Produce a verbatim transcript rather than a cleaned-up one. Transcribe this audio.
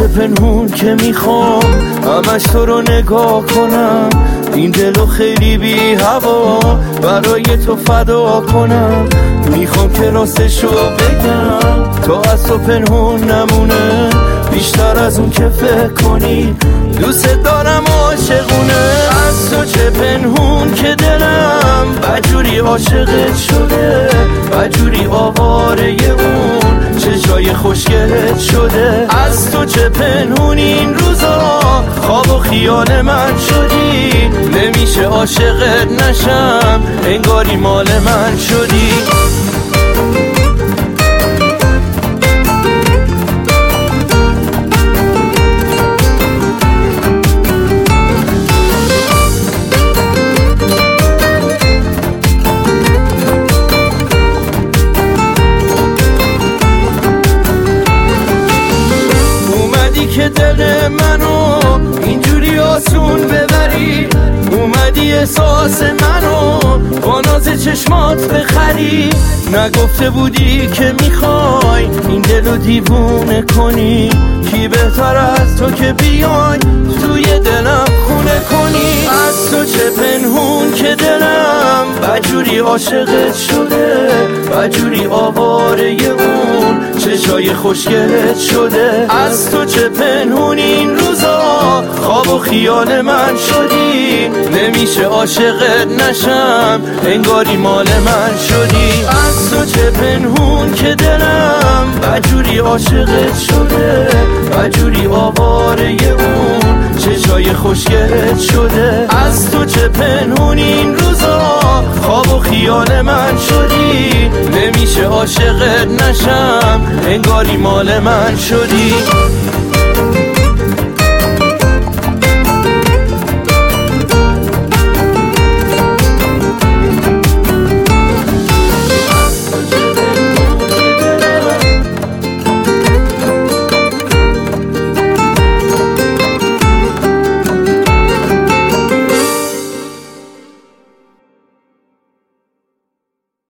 چه پنهون که میخوام همش تو رو نگاه کنم، این دلو خیلی بی هوا برای تو فدا کنم. میخوام که راستشو بگم تو از تو پنهون نمونه، بیشتر از اون که فکر کنی دوست دارم عاشقونه. از تو چه پنهون که دلم بجوری عاشقت شده، بجوری آواره اون چه جای خوشگلت شده. از تو چه پنهون این روزا خواب و خیال من شدی، نمیشه عاشقت نشم انگاری مال من شدی. که دل منو اینجوری آسون ببری، اومدی احساس منو با ناز چشمات بخری. نگفته بودی که میخوای این دلو دیوونه کنی، کی بهتر از تو که بیای توی دلم خونه کنی. از تو چه پنهون که دلم بجوری عاشقت شده، بجوری آواره اون چه جای خوشگلت شده. از تو چه پنهون این روزا خواب و خیال من شدی، نمیشه عاشقت نشم انگاری مال من شدی. از تو چه پنهون که دلم بجوری عاشقت شده، بجوری آواره اون چه جای خوشگلت شده. از تو چه پنهون این روزا خواب و خیال من شدی، نمیشه عاشقت نشم انگاری مال من شدی.